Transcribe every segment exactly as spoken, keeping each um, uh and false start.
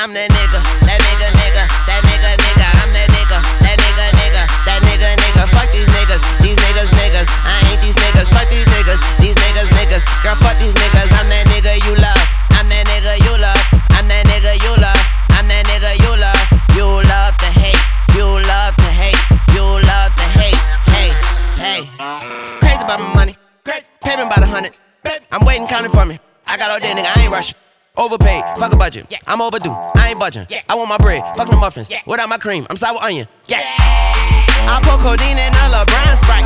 I'm that nigga, that nigga, nigga, that nigga, nigga. I'm that nigga, that nigga, nigga, that nigga, nigga. Fuck these niggas, these niggas, niggas. I ain't these niggas, fuck these niggas, these niggas, niggas. Girl, fuck these niggas. I'm that nigga you love, I'm that nigga you love, I'm that nigga you love, I'm that nigga you love. You love to hate, you love to hate, you love to hate, hey, hey. Crazy about my money, payment about a hundred. I'm waiting, counting for me. I got all day, nigga, I ain't rushing. Overpaid, fuck a budget. I'm overdue, I ain't budging. I want my bread, fuck the muffins. Without my cream, I'm sour onion. Yeah. I pour codeine in a LeBron Sprite.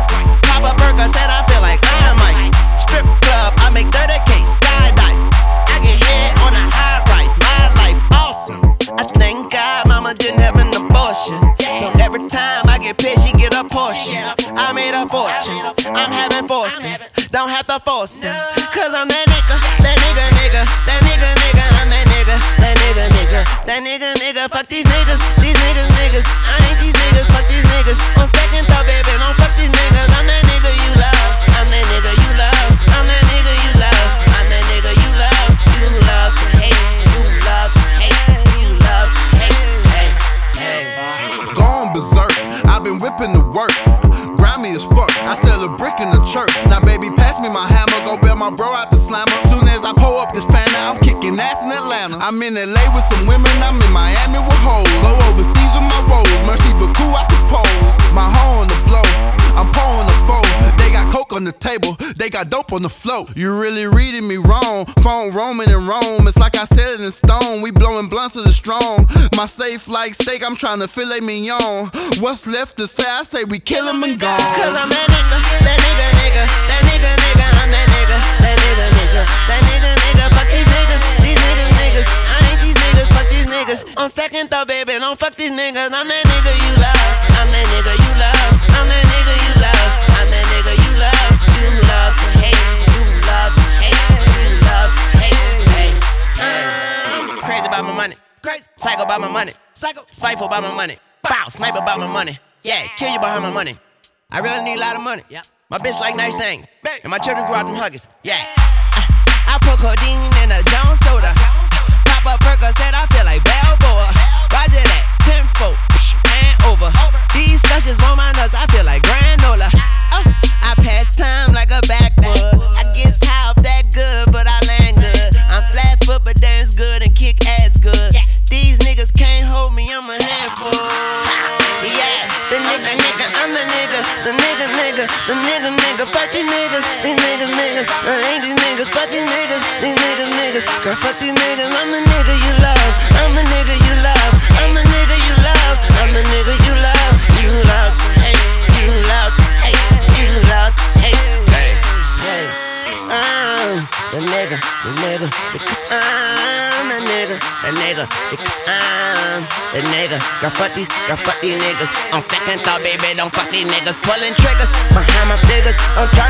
Pop a burger, said I feel like I might. Strip club, I make thirty K, skydive. I get hit on a high rise, my life awesome. I thank God mama didn't have an abortion. So every time I get paid, she get a portion. I made a fortune, I'm having forces. Don't have to force it, cause I'm that nigga, that nigga, nigga, that nigga, nigga. I'm that nigga, that nigga, nigga, that nigga, nigga. Fuck these niggas, these niggas, niggas. I ain't these niggas, fuck these niggas. On second thought, baby, don't fuck these niggas. I'm that nigga you love, I'm that nigga you love, I'm that nigga you love, I'm that nigga you love. You love to hate, you love to hate, you love to hate, hey, hey. Gone berserk, I've been whipping the work. Grimy as fuck, I sell a brick in the church. Now baby, pass me my hammer, go bail my bro out the slammer. Soon as I pull up this fender, I'm kicking ass in Atlanta. I'm in L A with some women, I'm in Miami with hoes. Go overseas with my woes, Mercy but cool, I suppose. My hoe on the blow, I'm pouring the foe. They got coke on the table, they got dope on the float. You really reading me wrong, phone roaming in Rome. It's like I said it in stone, we blowing blunts to the strong. My safe like steak, I'm trying to filet mignon. What's left to say, I say we kill him and gone. Cause I'm that nigga, that nigga, nigga, that nigga, nigga. I'm that nigga, that nigga, nigga, that nigga, nigga. Fuck these niggas, these niggas, niggas. I ain't these niggas, fuck these niggas. On second thought, baby, don't fuck these niggas. I'm that nigga you love, I'm that nigga you love, I'm that nigga you love, I'm that nigga you love. You love to hate, you love to hate, you love to hate, hey, hey. I'm crazy about my money, crazy, psycho about my money, psycho, spiteful about my money, bow, sniper about my money. Yeah, kill you behind my money. I really need a lot of money. Yeah. My bitch like nice things, and my children grew out them huggies. Yeah. I, I pour codeine in a Jones soda. Pop up burger, said I feel like Balboa. Roger that, tenfold, and over. These slushes on my nuts, I feel like granola. Oh, I pass time like a backwood. I get high up that good, but I land good. I'm flat foot, but dance good and kick ass good. These niggas can't hold me, I'm a handful. Yeah, the nigga, nigga, I'm the nigga, the nigga, nigga, the nigga, nigga. Fuck these niggas, these niggas, niggas. I ain't these niggas, fuck these niggas, these niggas, niggas. Girl, fuck these niggas. I'm the nigga you love, I'm the nigga you love, I'm the nigga you love, I'm the nigga you love. You love to hate, you love to hate, you love to hate. Hey, hey, 'cause I'm the nigga, the nigga, because I'm the nigga, the nigga, because I'm the nigga. Girl, fuck these, girl, fuck these niggas. On second thought, baby, don't fuck these niggas. Pulling triggers behind my figures. Don't try